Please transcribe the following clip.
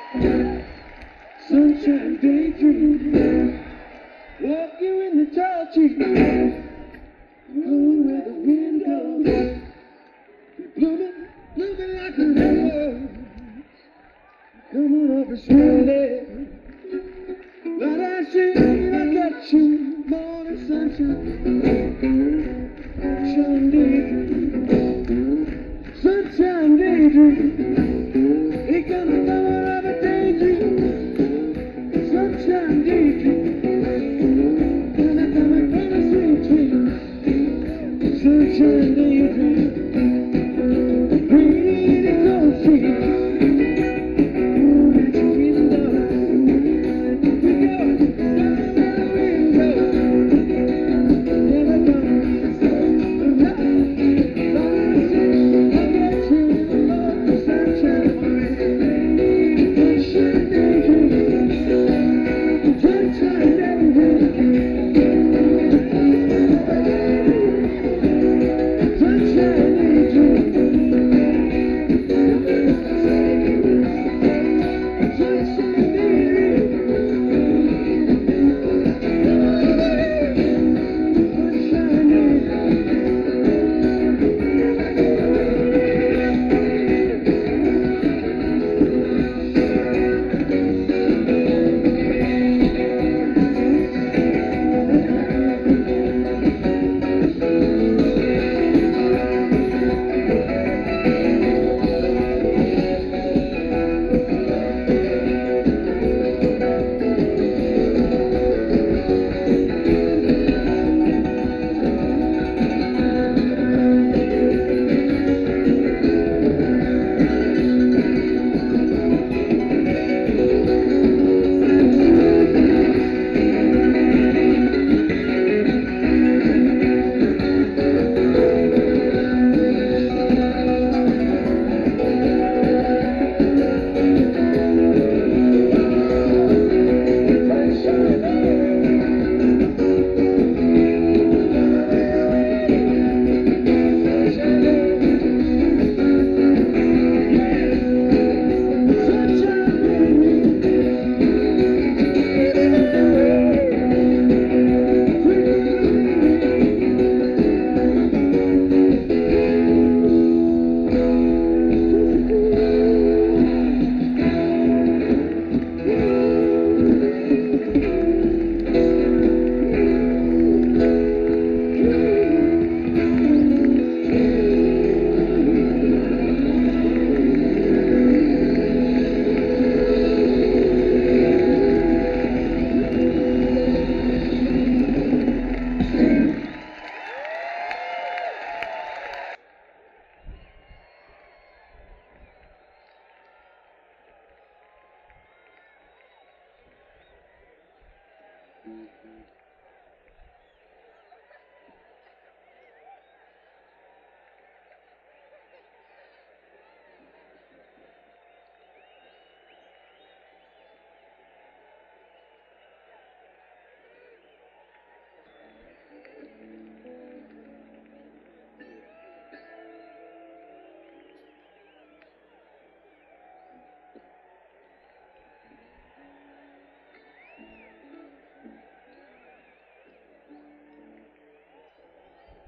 Sunshine daydream, walking in the tall trees, going where the wind goes, blooming, blooming like a rose, coming over slowly. But I see, I got you, morning sunshine, sunshine daydream, sunshine daydream, it gonna come out of a daydream, sunshine daydream, gonna come out of a sweet dream, sunshine daydream, breathe it cold free. Mm-hmm.